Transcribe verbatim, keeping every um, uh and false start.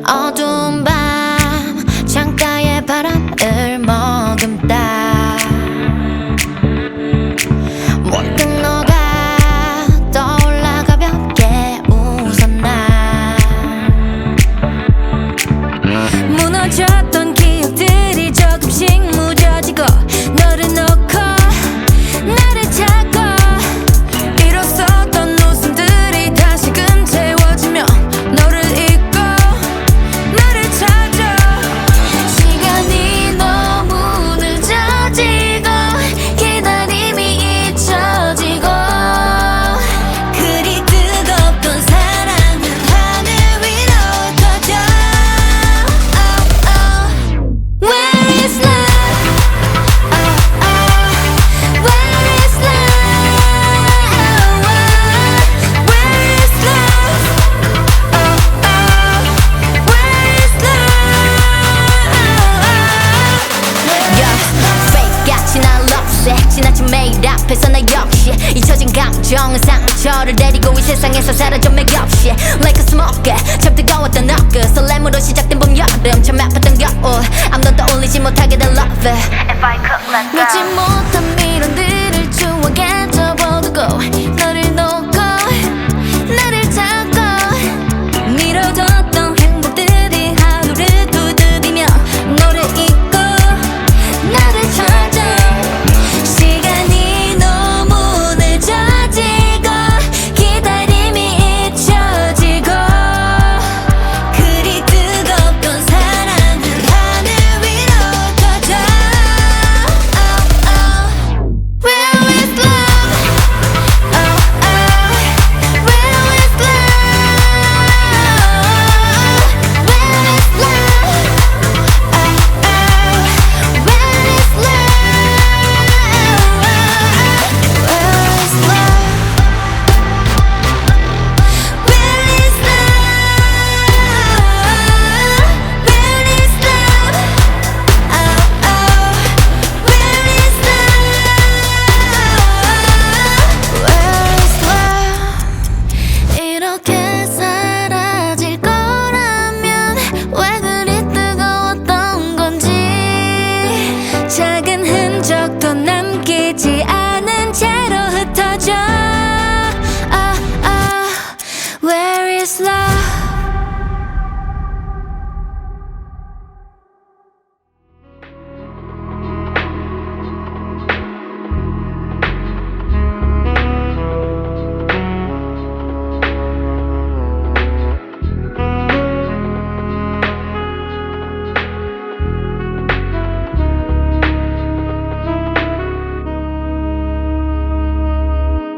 어두운 밤 창가에 바람을 머금다 문득 너가 떠올라 가볍게 웃었나. 무너졌던 기억들이 조금씩 무뎌지고 너를 놓고 나를 찾고 잃었었던 웃음들이 다시금 채워지며 너를 잊고 나를 찾아. 시간이 너무 늦어지고 기다림이 잊혀지고 그리 뜨겁던 사랑은 하늘 위로 터져. oh, oh. Where is love? oh, oh. Where is love? Where is love? oh, oh. Where is love? Yeah, fake 같이 날 love 지나친 매일 앞에서 나 역시 잊혀진 감정은 상처를 데리고 이 세상에서 사라져 맥없이 Like a smoke 참 뜨거웠던 너그 설렘으로 시작된 봄 여름 참 아팠던 겨울 아무도 떠올리지 못하게 된 love If I could let go 묻지 못한 미련들